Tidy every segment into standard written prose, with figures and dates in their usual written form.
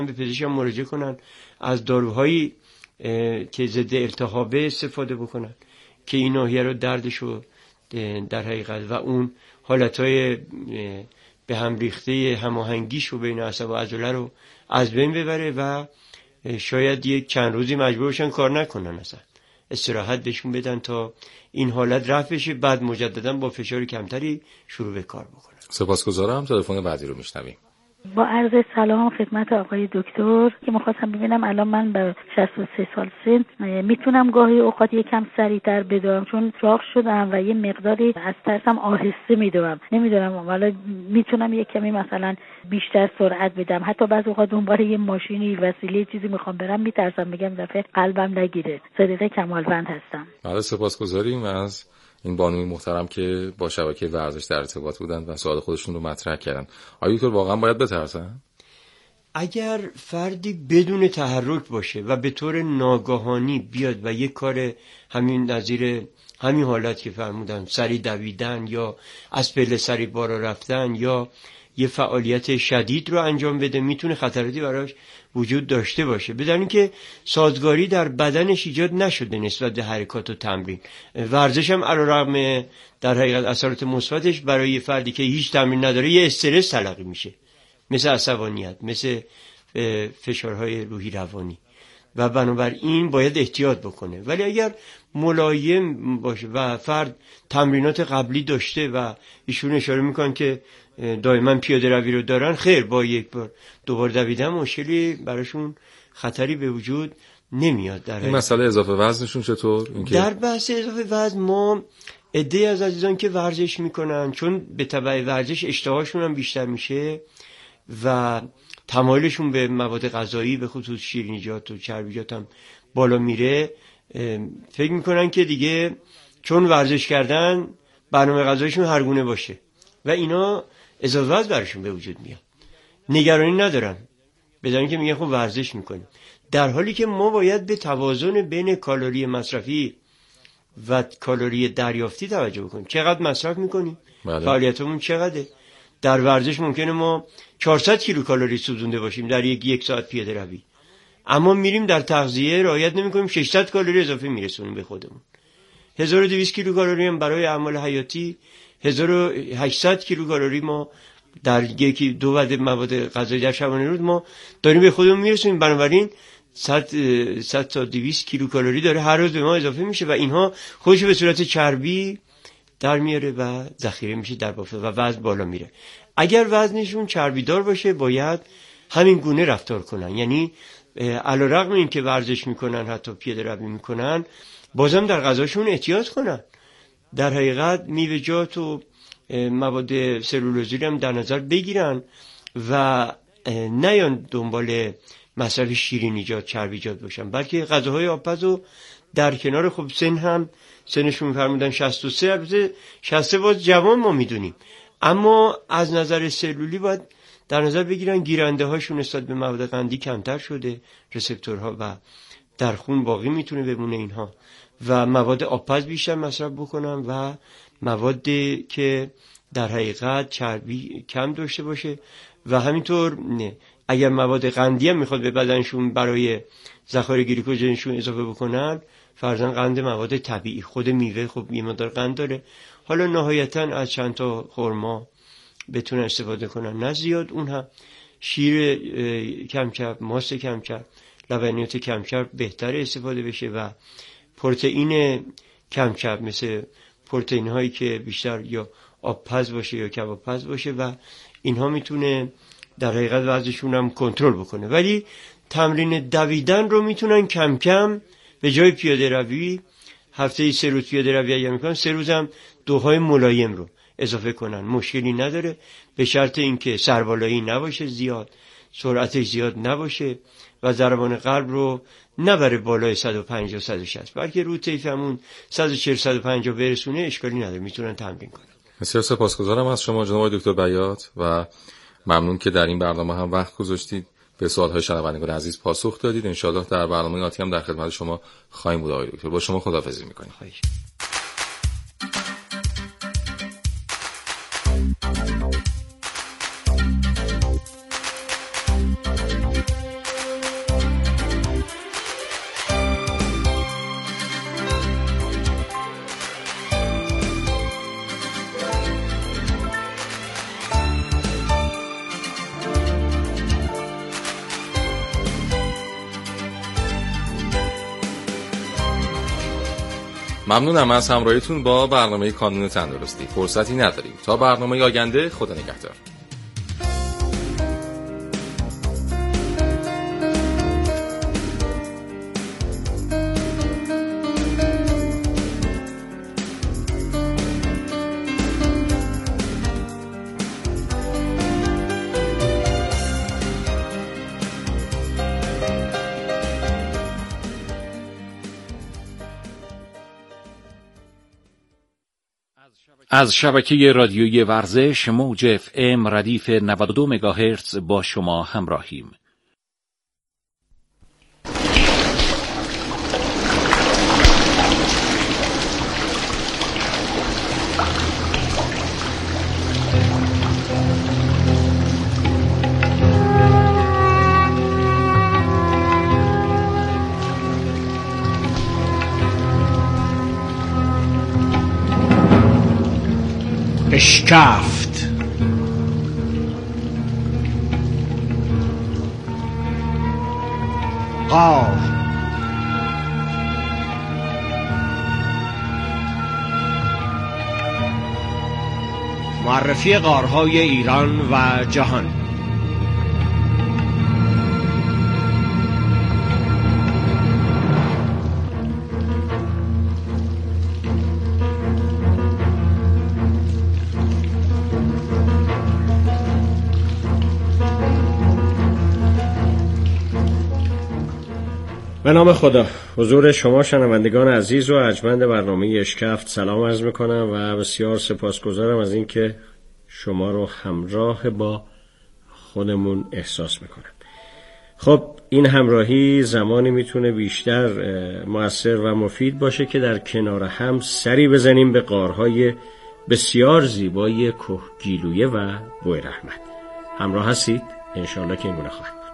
به پزشک مراجعه کنن، از داروهایی که ضد التهابه استفاده بکنن که این ناحیه رو دردشو در حقیقت و اون حالتهای به هم ریخته هماهنگیشو بین عصب و عضله رو از بین ببره و شاید یک چند روزی مجبور باشن کار نکنن، اصلا استراحت بهشون بدن تا این حالت رفع بشه، بعد مجددا با فشار کمتری شروع به کار بکنن. سپاسگزارم. تلفن بعدی رو میشنویم. با عرض سلام خدمت آقای دکتر که می‌خواستم ببینم الان من به 63 سال سن میتونم گاهی اوقات یکم سریعتر بدوم، چون چاق شدم و یه مقداری از ترسم آهسته میدوم. نمیدونم حالا میتونم یک کمی مثلا بیشتر سرعت بدم. حتی بعضی اوقات دنبال یه ماشینی وسیله چیزی میخوام برم میترسم میگم دفعه قلبم نگیره. صدیقه کمالوند هستم. بله سپاسگزاریم از این بانوی محترم که با شبکه ورزش در ارتباط بودن و سوال خودشون رو مطرح کردن. آیا دکتر واقعا باید بترسن؟ اگر فردی بدون تحرک باشه و به طور ناگهانی بیاد و یک کار همین نظیر همین حالت که فرمودن، سری دویدن یا از پله سری بالا رفتن یا یه فعالیت شدید رو انجام بده، میتونه خطراتی براش وجود داشته باشه، بدون اینکه سازگاری در بدنش ایجاد نشده نسبت به حرکات و تمرین. ورزش هم علیرغم در حقیقت اثرات مثبتش برای فردی که هیچ تمرین نداره یه استرس تلقی میشه، مثل عصبانیت، مثل فشارهای روحی روانی، و بنابراین باید احتیاط بکنه. ولی اگر ملایم باشه و فرد تمرینات قبلی داشته و ایشون اشاره میکنن که دائما پیاده روی رو دارن، خیر، با یک بار دوبار دویدن مشکلی براشون خطری به وجود نمیاد. در این مسئله اضافه وزنشون چطور؟ در بحث اضافه وزن ما عده‌ای از عزیزان که ورزش میکنن، چون به تبع ورزش اشتهاشون هم بیشتر میشه و تمایلشون به مواد غذایی به خصوص شیرینیجات و چربیجات هم بالا میره، فکر میکنن که دیگه چون ورزش کردن برنامه غذایشون هر گونه باشه و اینا اضافه وزن براشون به وجود میاد. نگرانی ندارن، بدون که میگن خب ورزش میکنیم، در حالی که ما باید به توازن بین کالری مصرفی و کالری دریافتی توجه بکنیم. چقدر مصرف میکنیم؟ فعالیتمون چقدره؟ در ورزش ممکنه ما 400 کیلوکالری سوزونده باشیم در یک ساعت پیاده روی، اما میریم در تغذیه رعایت نمی‌کنیم، 600 کالری اضافه میرسونیم به خودمون. 1200 کیلوکالری هم برای اعمال حیاتی، 1800 کیلوکالری ما در یکی دو وعده مواد غذایی در شبانه روز ما داریم به خودمون میرسونیم. بنابراین 100 تا 200 کیلوکالری داره هر روز به ما اضافه میشه و اینها خودش به صورت چربی در میاره و ذخیره میشه در بافه و وزن بالا میره. اگر وزنشون چربیدار باشه باید همین گونه رفتار کنن، یعنی علیرغم این که ورزش میکنن، حتی پیاده روی میکنن، بازم در غذاشون احتیاط کنن. در حقیقت میوه‌جات و مواد سلولوزی هم در نظر بگیرن و نیان دنبال مصرف شیرینیجات، چربیجات باشن، بلکه غذاهای آبپز و در کنار. خب سن هم سنشون فرمودن 63، البته 63 باز جوان ما میدونیم، اما از نظر سلولی باید در نظر بگیرن گیرنده هاشون نسبت به مواد قندی کمتر شده، رسپتورها و در خون باقی میتونه بمونه اینها، و مواد آبپز بیشتر مصرف بکنن و موادی که در حقیقت چربی کم داشته باشه. و همینطور اگر مواد قندی هم میخواد به بدنشون برای ذخایر گلیکوژنشون اضافه بکنن، فرضاً قند مواد طبیعی، خود میوه خب یه مقدار قند داره، حالا نهایتاً از چند تا خرما بتونن استفاده کنن، نه زیاد، اون هم شیر کمچرب، ماست کمچرب، لبنیات کمچرب بهتر استفاده بشه و پروتئین کمچرب مثل پروتئین هایی که بیشتر یا آبپز باشه یا کبابپز باشه و اینها میتونه در حقیقت وزنشون هم کنترل بکنه. ولی تمرین دویدن رو میتونن کم کم به جای پیاده روی، هفته 3 روز پیاده روی اگر میکنن 3 روز هم دوهای ملایم رو اضافه کنن، مشکلی نداره، به شرط اینکه سربالایی نباشه زیاد، سرعتش زیاد نباشه و ضربان قلب رو نبره بالای 150 160، بلکه رو طیف همون 140 150 برسونه، اشکالی نداره، میتونن تمرین کنن. بسیار سپاسگزارم از شما جناب دکتر بیات و ممنون که در این برنامه هم وقت گذاشتید، به سوال‌های شنوندگان عزیز پاسخ دادید. ان شاءالله در برنامه آتی هم در خدمت شما خواهیم بود آقای دکتر. با شما خداحافظی می‌کنیم. ممنونم از همراهیتون با برنامه کانون تندرستی. فرصتی نداریم. تا برنامه آینده، خدا نگهدار. از شبکه رادیویی ورزش موج FM ردیف 92 مگاهرتز با شما همراهیم. اشکفت. غار. معرفی غارهای ایران و جهان. به نام خدا، حضور شما شنوندگان عزیز و ارجمند برنامه اشکفت سلام عرض میکنم و بسیار سپاسگزارم از اینکه شما رو همراه با خودمون احساس میکنم. خب این همراهی زمانی میتونه بیشتر مؤثر و مفید باشه که در کنار هم سری بزنیم به غارهای بسیار زیبای کهگیلویه و بویراحمد. همراه هستید؟ انشالله که اینگونه خواهد بود.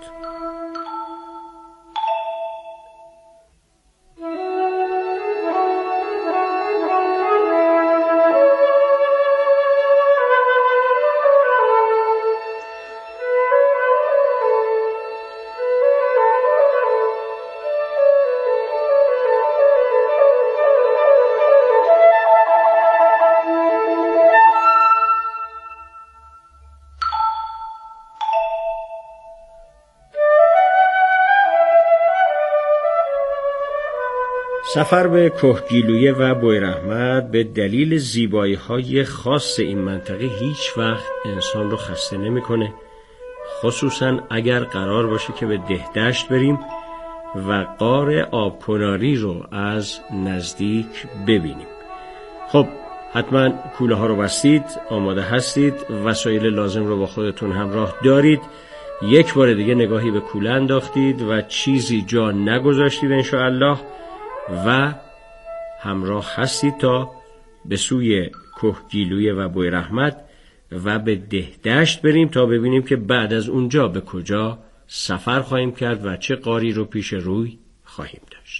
سفر به کهگیلویه و بویراحمد به دلیل زیبایی‌های خاص این منطقه هیچ وقت انسان رو خسته نمی‌کنه، خصوصا اگر قرار باشه که به دهدشت بریم و غار آبکناری رو از نزدیک ببینیم. خب حتما کوله ها رو بستید، آماده هستید، وسایل لازم رو با خودتون همراه دارید، یک بار دیگه نگاهی به کوله انداختید و چیزی جا نگذاشتید انشاءالله و همراه هستید تا به سوی کهگیلویه و بویراحمد و به دهدشت بریم تا ببینیم که بعد از اونجا به کجا سفر خواهیم کرد و چه غاری رو پیش روی خواهیم داشت.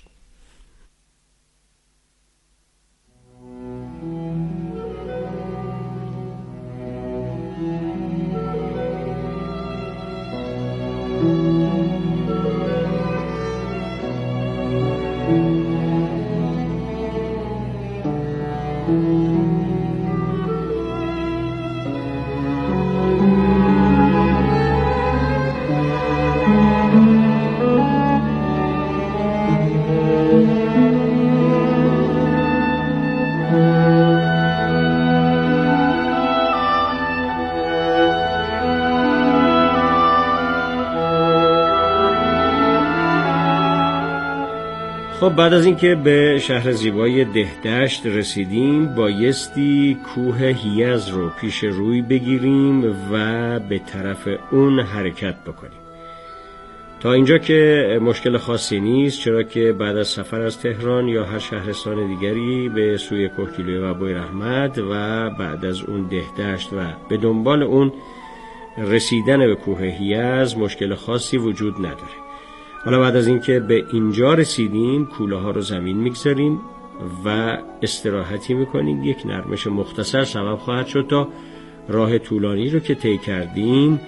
خب بعد از اینکه به شهر زیبای دهدشت رسیدیم بایستی کوه هیز رو پیش روی بگیریم و به طرف اون حرکت بکنیم. تا اینجا که مشکل خاصی نیست، چرا که بعد از سفر از تهران یا هر شهرستان دیگری به سوی کهگیلویه و بویراحمد و بعد از اون دهدشت و به دنبال اون رسیدن به کوه هیز مشکل خاصی وجود نداره. حالا بعد از اینکه به اینجا رسیدیم کوله ها رو زمین میگذاریم و استراحتی میکنیم. یک نرمش مختصر سبب خواهد شد تا راه طولانی رو که طی کردیم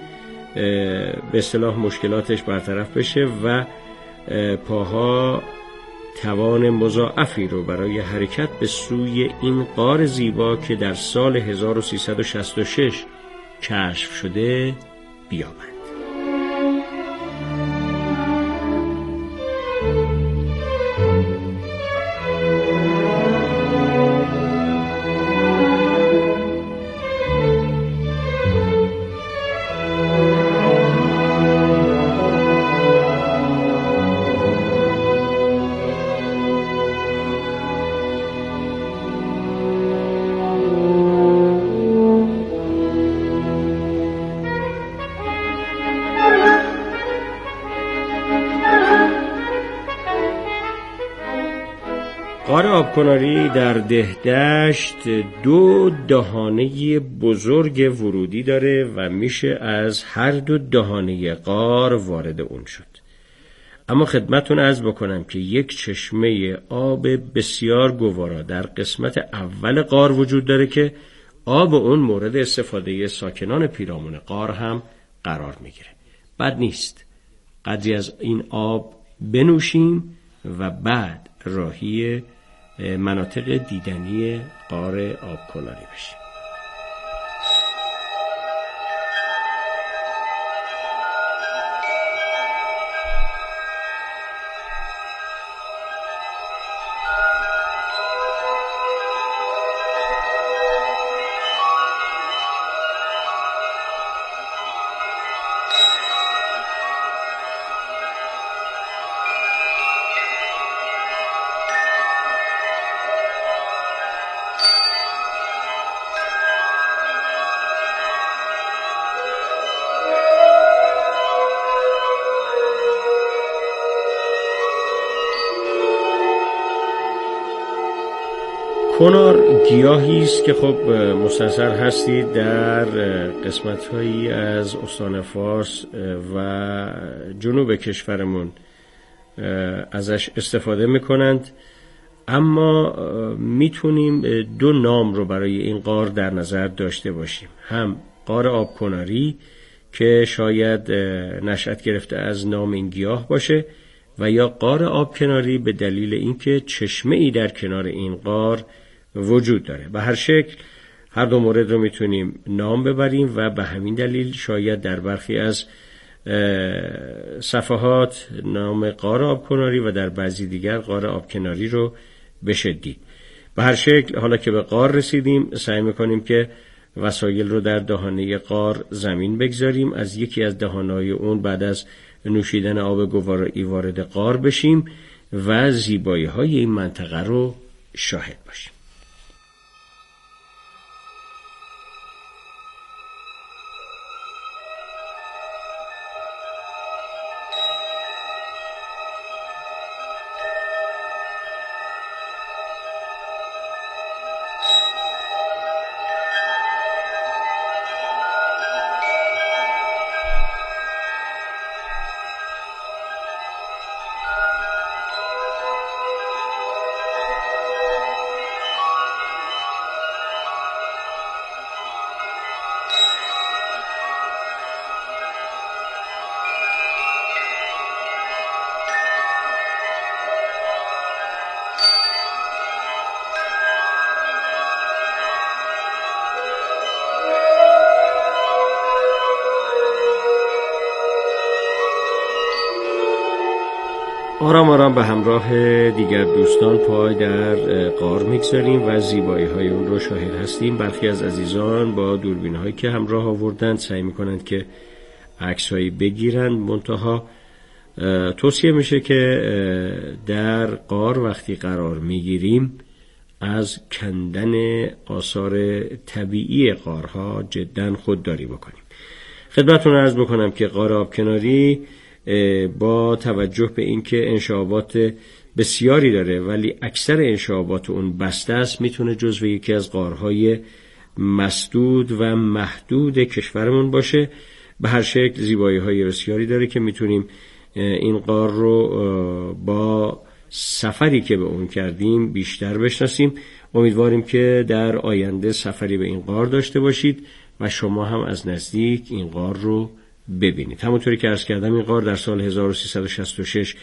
به اصطلاح مشکلاتش برطرف بشه و پاها توان مضاعفی رو برای حرکت به سوی این غار زیبا که در سال 1366 کشف شده بیابند. غار آبکناری در دهدشت 2 دهانه بزرگ ورودی داره و میشه از هر 2 دهانه غار وارد اون شد. اما خدمتون عرض بکنم که یک چشمه آب بسیار گوارا در قسمت اول غار وجود داره که آب اون مورد استفاده ساکنان پیرامون غار هم قرار میگیره. بد نیست قدری از این آب بنوشیم و بعد راهی مناطق دیدنی غار آبکناری بشیم. کنار گیاهی است که خب مستنصر هستید در قسمت‌هایی از استان فارس و جنوب کشورمون ازش استفاده می‌کنند، اما میتونیم 2 نام رو برای این غار در نظر داشته باشیم. هم غار آبکناری که شاید نشأت گرفته از نام این گیاه باشه و یا غار آبکناری به دلیل اینکه چشمه‌ای در کنار این غار وجود داره. به هر شکل هر 2 مورد رو میتونیم نام ببریم و به همین دلیل شاید در برخی از صفحات نام غار آبکناری و در بعضی دیگر غار آبکناری رو بشه دید. به هر شکل حالا که به غار رسیدیم سعی میکنیم که وسایل رو در دهانه غار زمین بگذاریم، از یکی از دهانهای اون بعد از نوشیدن آب گوارایی وارد غار بشیم و زیبایی های این منطقه رو شاهد باشیم. آرام آرام به همراه دیگر دوستان پای در غار میگذاریم و زیبایی های اون رو شاهد هستیم. برخی از عزیزان با دوربین هایی که همراه آوردند سعی میکنند که عکس هایی بگیرند، منتها توصیه میشه که در غار وقتی قرار میگیریم از کندن آثار طبیعی غارها جدا خودداری بکنیم. خدمتتون عرض بکنم که غار آبکناری با توجه به اینکه انشابات بسیاری داره ولی اکثر انشابات اون بسته است، میتونه جزو یکی از غارهای مسدود و محدود کشورمون باشه. به هر شکل زیبایی های بسیاری داره که میتونیم این غار رو با سفری که به اون کردیم بیشتر بشناسیم. امیدواریم که در آینده سفری به این غار داشته باشید و شما هم از نزدیک این غار رو ببینید. همونطوری که عرض کردم این غار در سال 1366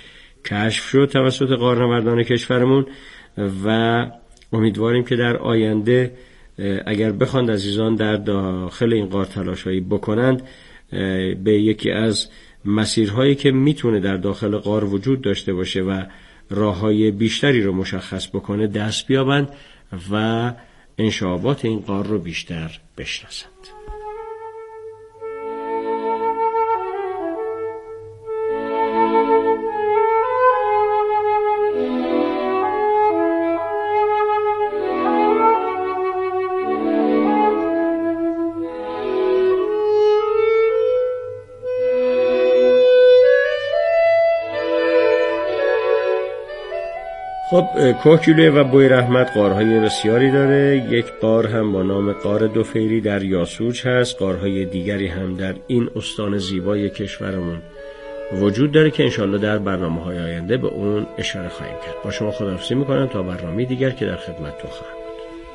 کشف شد توسط غارنوردان کشورمون و امیدواریم که در آینده اگر بخواند عزیزان در داخل این غار تلاشایی بکنند به یکی از مسیرهایی که میتونه در داخل غار وجود داشته باشه و راههای بیشتری رو مشخص بکنه دست بیابند و انشابات این غار رو بیشتر بشناسند. خب کوهگیلویه و بویراحمد غارهای بسیاری داره. یک غار هم با نام غار دوفیری در یاسوج هست. غارهای دیگری هم در این استان زیبای کشورمون وجود داره که انشالله در برنامه‌های آینده به اون اشاره خواهیم کرد. با شما خداحافظی میکنم تا برنامه دیگر که در خدمتتون خواهم بود.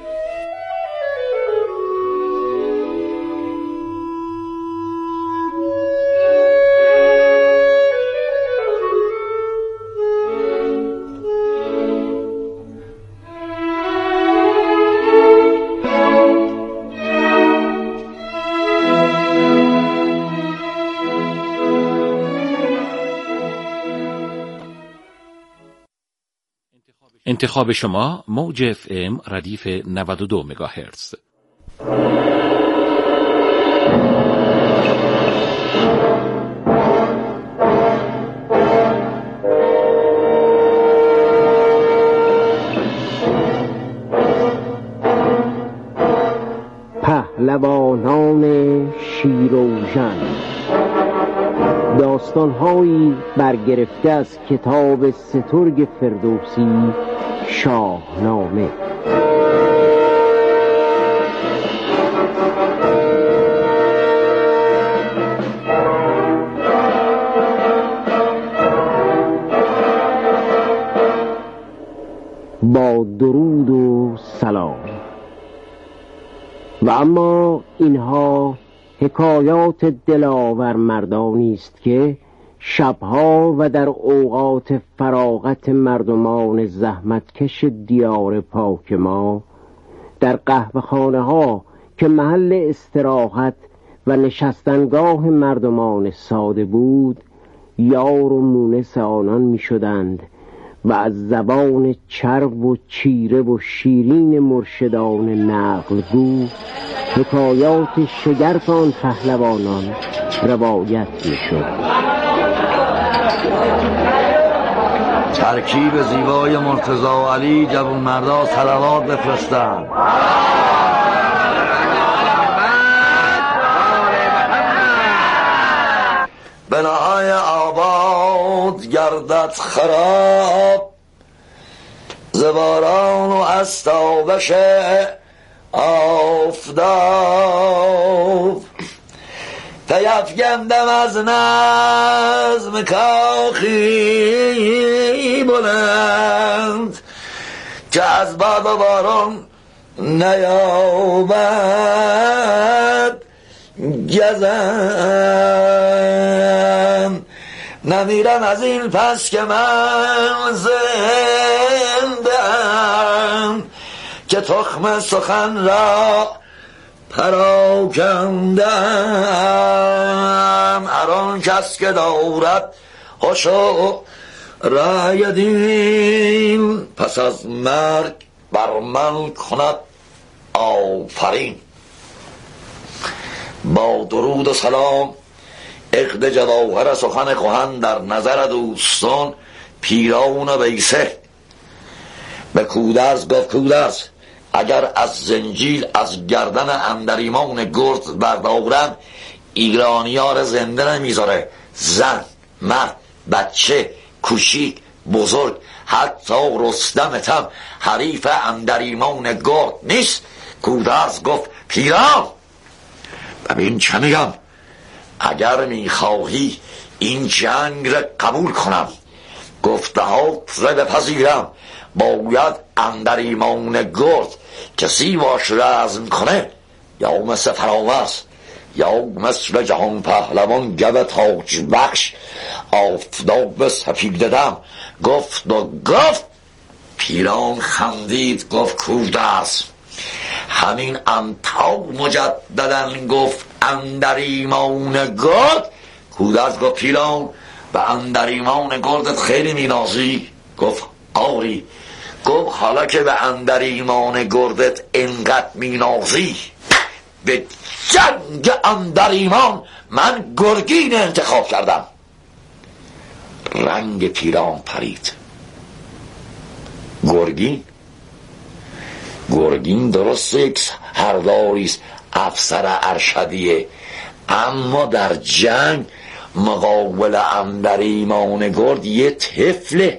انتخاب شما موج FM ردیف 92 مگاهرتز. پهلوانان شیروژن، داستان‌هایی برگرفته از کتاب سترگ فردوسی شاهنامه. با درود و سلام. و اما اینها حکایات دلاور مردانی است که شبها و در اوقات فراغت مردمان زحمتکش دیار پاک ما در قهوه‌خانه ها که محل استراحت و نشستنگاه مردمان ساده بود یار و مونس آنان می شدند و از زبان چرب و چیره و شیرین مرشدان نقلگو حکایات شگرف آن پهلوانان روایت می شد. ترکیب زیبای مرتضی و علی جوان مردا صلوات بفرستند. بناهای آباد گردد خراب، زباران و استابش آفتاب. پیفگندم از نظم کاخی بلند که از باد و باران نیابد گزند. نمیرم از این پس که من زنده‌ام که تخم سخن را پراکندم. هر آن کس که دارد هوش و رأی دین پس از مرگ بر من کند آفرین. با درود و سلام عقد جواهر سخن کهن در نظر دوستان پیران بیسه. به کودرز گفت کودرز اگر از زنجیل از گردن اندریمان گرد بردارم ایرانیار زنده نمیذاره. زن، مرد، بچه، کوچیک، بزرگ، حتی رستمتم حریف اندریمان گرد نیست. کودرز گفت پیران ببین چه میگم، اگر میخواهی این جنگ را قبول کنم گفتهات را بپذیرم، باید اندریمان گرد کسی باش رزم کنه یا مثل فرامرز یا مثل جهان پهلوان گو تاج بخش آفتاب سپیده دم گفت و گفت. پیران خندید گفت کودست همین انتا مجددن گفت اندر ایمان گرد. کودست گفت پیران به اندر ایمان گردت خیلی مینازی؟ گفت آری. گفت حالا که به اندر ایمان گردت انقدر مینازی، به جنگ اندر ایمان من گرگین انتخاب کردم. رنگ پیران پرید. گرگین درست یک سرداریست، افسر ارشدیه، اما در جنگ مقابل اندر ایمان گرد یه طفله.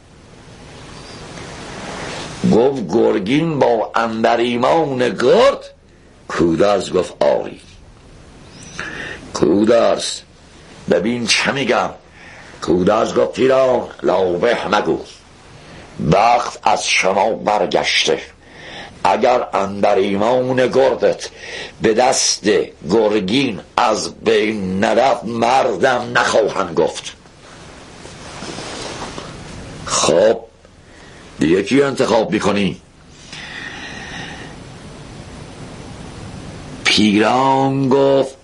گفت گرگین با اندر ایمان گرد. کودرز گفت آری. کودرز ببین چه میگم. کودرز گفت پیران لابه مگو، بخت از شما برگشته. اگر اندر ایمان گردت به دست گرگین از بین نرفت مردم نخواهند گفت. خب دیگه کی انتخاب میکنی؟ پیران گفت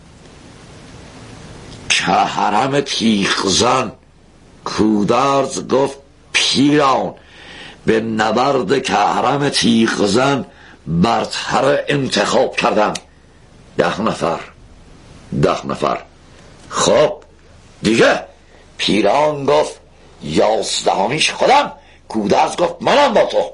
که حرم تیغزن. کودرز گفت پیران به نبرد که حرم تیغزن برتر انتخاب کردم. 10 نفر. خب دیگه. پیران گفت 11 خودم. کودرز گفت منم با تو.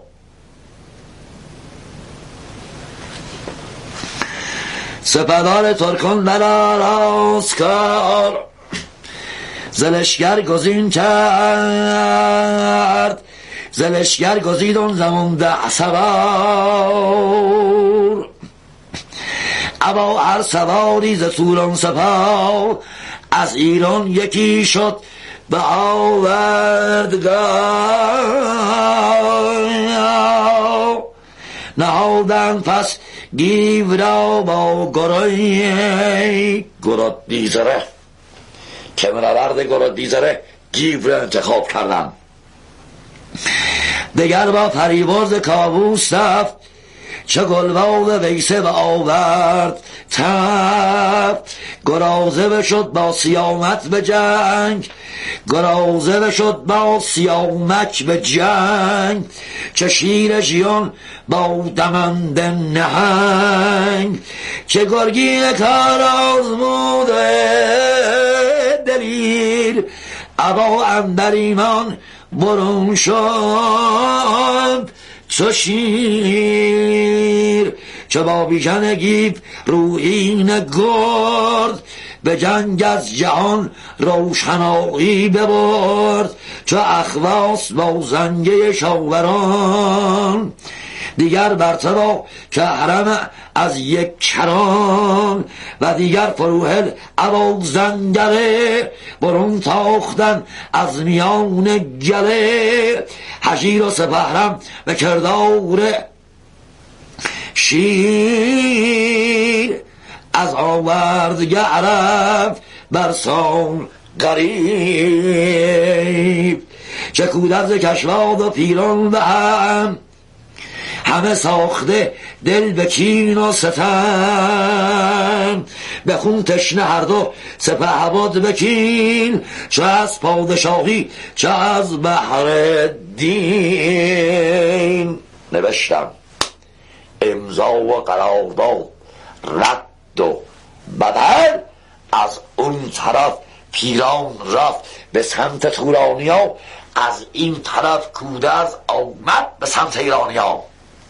سپهدار ترکان براراست کار، زلشگر گزین کرد. زلشگر گزید اون زمان 10 سوار. ابا هر سواری ز توران سپاه، از ایران یکی شد به آوردگاه. نهادن پس گیو را با گراد دیزره، که منورد گراد دیزره گیو را انتخاب کردم. دگر با فریبرز کاووس رفت، چه گلباز ویسه و آورد تب. گرازه بشد با سیامک به جنگ، گرازه بشد با سیامک به جنگ. چه شیر ژیان با دمند نهنگ، چه گرگین کار آزموده دلیر. ابا اندر ایمان برون شد چو شیر. چه با بیژن گیو رویین گرد، به جنگ از جهان روشنایی ببرد. چو اخواس با زنگه شاوران، دیگر برتبا که حرم از یک کران. و دیگر فروهل ابا زنگله، برون تاختن از میان گله. هژیر و سپهرم به کردار شیر، از آوردگه عرب برسان غریب. چه کودرز کشواد و پیران به هم، همه ساخته دل به کین و ستم. به خون تشنه هر دو سپهبد بکین، چه از پادشاهی چه از بحر دین. نوشتم امضا و قرارداد رد و بدل. از اون طرف پیران رفت به سمت تورانیا، از این طرف کودرز آمد به سمت ایرانیا.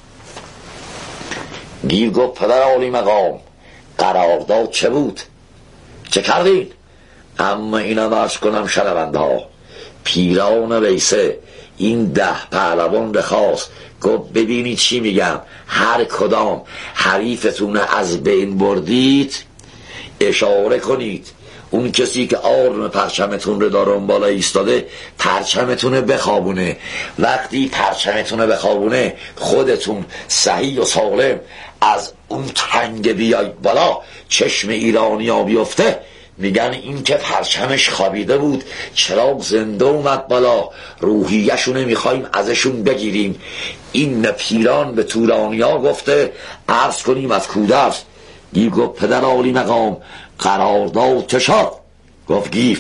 گیو گفت پدر عالی مقام، قرارداد چه بود؟ چه کردین؟ اما اینم عرض کنم شنونده ها، پیران ویسه این 10 پهلوان بخواست، گفت ببینید چی میگم، هر کدام حریفتون از بین بردید اشاره کنید، اون کسی که آرم پرچمتون رو داره اون بالا ایستاده پرچمتون رو بخوابونه. وقتی پرچمتون رو بخوابونه خودتون صحیح و سالم از اون تنگ بیاید بالا، چشم ایرانی ها بیفته، میگن این که پرچمش خوابیده بود چراغ زنده اومد بالا، روحیه‌شونه میخوایم ازشون بگیریم. این پیران به تورانیا گفته عرض کنیم از کودرز. گیو گفت پدر عالی مقام قرارداد چه شد؟ گفت گیو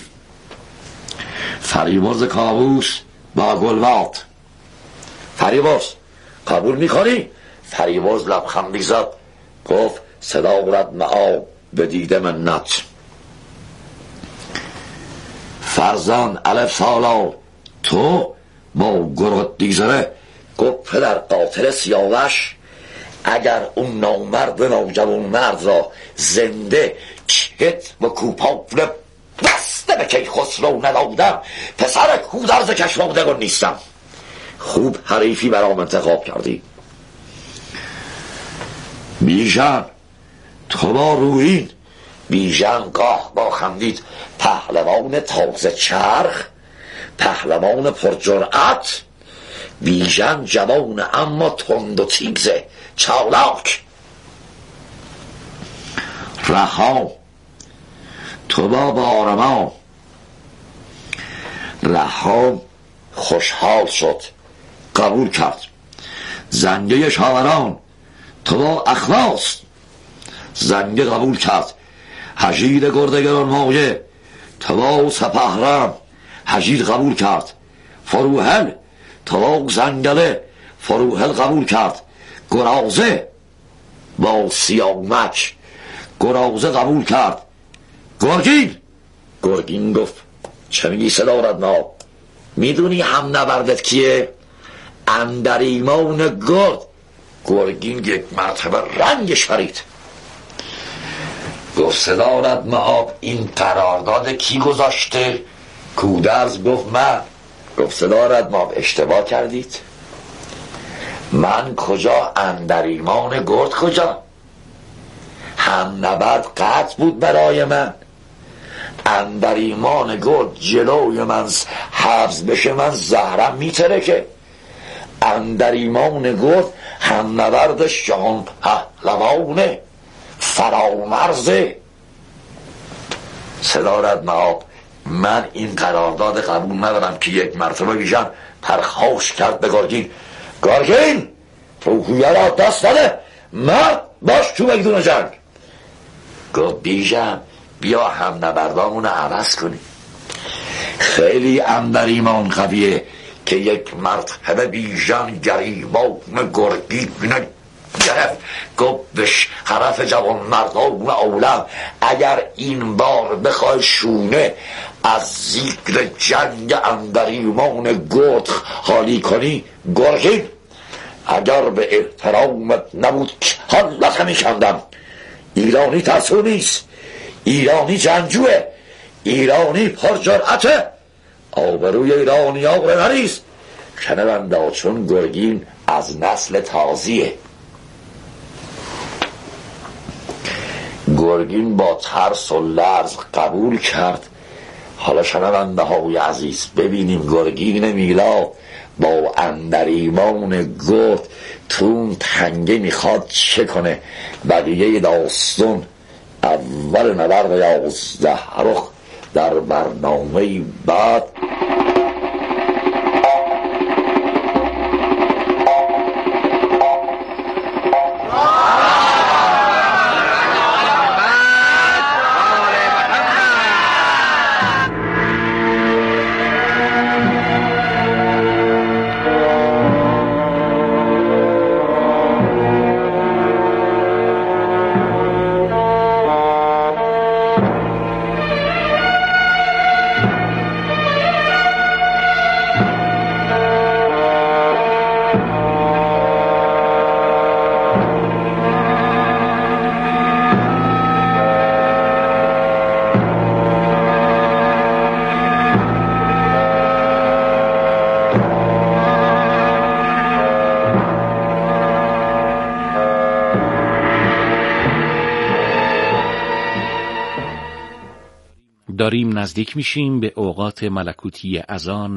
فریبرز کاووس با گلوات. فریبرز قبول میکنی؟ فریبرز لبخندی زد گفت صداقت معاب به دیده منت. فرزند الف سالار تو با گرد دیزره. گفت پدر قاتل سیاوش اگر اون نامرد نوجوان مرد را زنده کت و کوپاول بسته به کی خسرو ندادم، پسر کودرز کشوادگان نیستم. خوب حریفی برام انتخاب کردی. بیژن تو با رویین. بیژن گاه با خندید پهلوان تازه چرخ، پهلوان پرجرأت. بیژن جوان اما تند و تیزه چالاک. رها تو با بارمان. رها خوشحال شد قبول کرد. زنگه شاوران تو با اخلاص. زنگه قبول کرد. هژیر گرد گرانمایه تو با سپهرم. هژیر قبول کرد. فروهل تو با زنگله. فروهل قبول کرد. گرازه با سیامک. گرازه قبول کرد. گرگین. گرگین گفت چه میگی صدارت ما؟ میدونی هم نبردت کیه؟ اندریمان گرد. گرگین یک مرتبه رنگش پرید. گفت صدارت معاب این قرارداد کی گذاشته؟ کودرز گفت من. گفت صدارت معاب اشتباه کردید. من کجا اندریمان گرد کجا؟ هم نبرد قطع بود برای من. اندریمان گرد جلوی من حبس بشه من زهرم میترکه. اندریمان گرد هم نبردش جهان پهلوانه فرامرزه. صدارت معاب من این قرارداد قبول ندارم که یک مرتبه بیژن پرخاش کرد به گرگین. گرگین روحیه را دست داده مرد باش تو میدون جنگ. گفت بیژن بیا هم نبردامون عوض کنیم. خیلی اندریمان قویه که یک مرتبه بیژن گریبان گرگین گرفت. گفت به شرف جوان مردان عالم اگر این بار بخوای شونه از ذکر جنگ اندریمان گرد خالی کنی گرگین اگر به احترامت نبود حالت همی کندم. ایرانی ترسو نیست، ایرانی جنگجوه، ایرانی پرجرأته، آبروی ایرانی آبرو نریست. شنوندا چون گرگین از نسل تازیه. گرگین با ترس و لرز قبول کرد. حالا شنونده های عزیز ببینیم گرگین میلا با اندریمان گرد تون تنگه میخواد چه کنه. بقیه داستان اول نبرد 11 رخ در برنامه بعد. داریم نزدیک میشیم به اوقات ملکوتی اذان